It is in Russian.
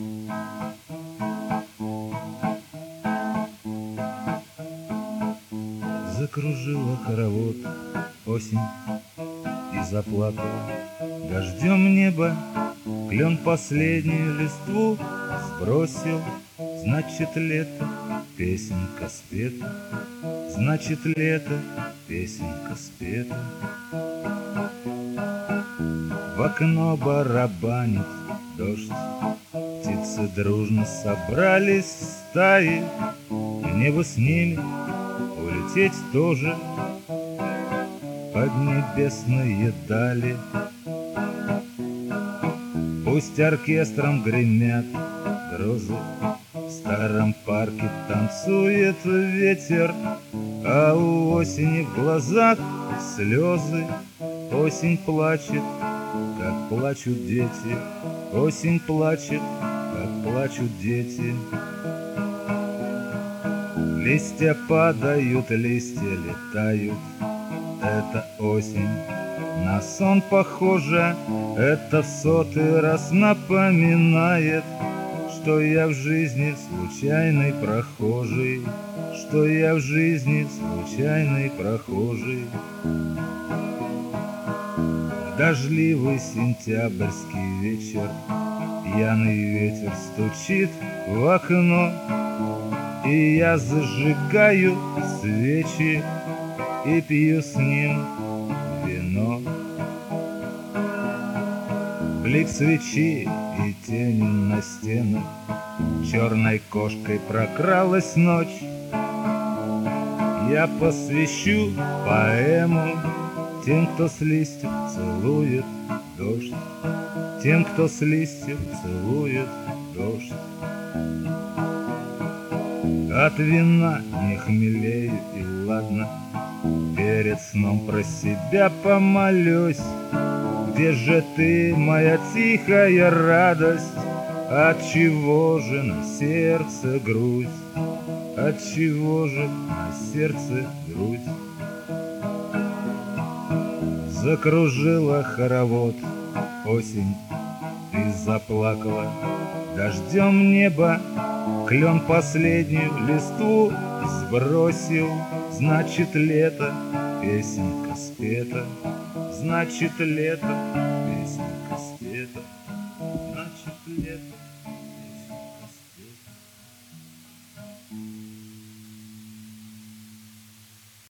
Закружила хоровод осень и заплакала дождем небо. Клен последнюю листву сбросил, значит, лето, песенка спета, значит, лето, песенка спета. В окно барабанит дождь, птицы дружно собрались в стаи, в небо с ними улететь тоже под небесные дали. Пусть оркестром гремят грозы, в старом парке танцует ветер, а у осени в глазах слезы. Осень плачет, как плачут дети, осень плачет, как плачут дети. Листья падают, листья летают, это осень. На сон похоже, это в 100-й раз напоминает, что я в жизни случайный прохожий, что я в жизни случайный прохожий. В дождливый сентябрьский вечер пьяный ветер стучит в окно, и я зажигаю свечи и пью с ним вино. Блик свечи и тени на стенах, черной кошкой прокралась ночь. Я посвящу поэму тем, кто с листьев целует дождь, тем, кто с листьев целует дождь. От вина не хмелею, и ладно, перед сном про себя помолюсь. Где же ты, моя тихая радость? Отчего же на сердце грусть? Отчего же на сердце грусть? Закружила хоровод осень и заплакала дождем небо. Клен последнюю листву сбросил, значит, лето, песенка спета, значит, лето, песенка спета, значит, лето.